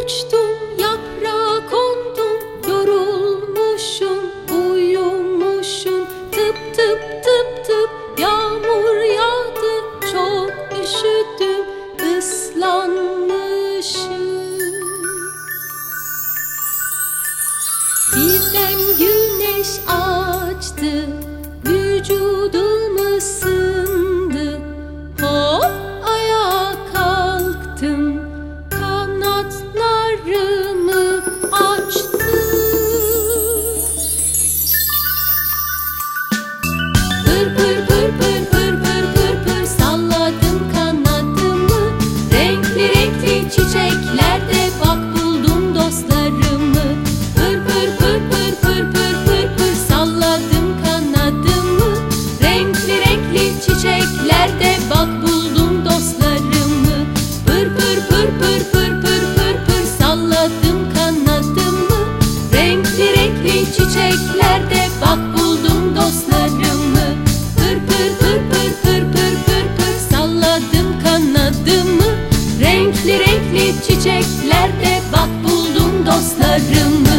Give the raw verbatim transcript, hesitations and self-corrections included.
uçtum, yaprağa kondum, yorulmuşum, uyumuşum. Tıp tıp tıp tıp yağmur yağdı, çok üşüdüm, ıslanmışım. Birden güneş açtı, vücudum ısındı. Hop ayağa kalktım, kanatlarımı açtım. Pır pır pır pır pır pır pır pır salladım kanadımı. Renkli renkli çiçeklerde bak buldum dostlarımı. Pır pır pır pır pır pır pır pır salladım kanadımı. Renkli renkli çiçeklerde bak buldum dostlarımı. Pır pır pır pır pır pır pır pır salladım kanadımı. Renkli renkli çiçeklerde bak buldum dostlarımı. Pır pır pır pır pır pır pır pır salladım kanadımı. Renkli renkli çiçeklerde bak buldum dostlarımı.